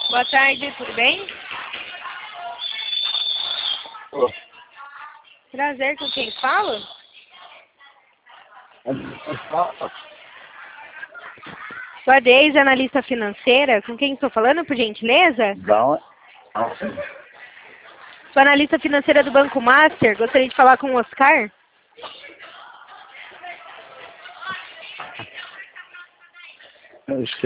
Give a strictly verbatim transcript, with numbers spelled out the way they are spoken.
Boa tarde, tudo bem? Ô, Prazer, com quem falo? é- é só- Sou a Deise, analista financeira. Com quem estou falando, por gentileza? Dá uma... Assim, Sou analista financeira do Banco Master. Gostaria de falar com o Oscar. eu esqueço.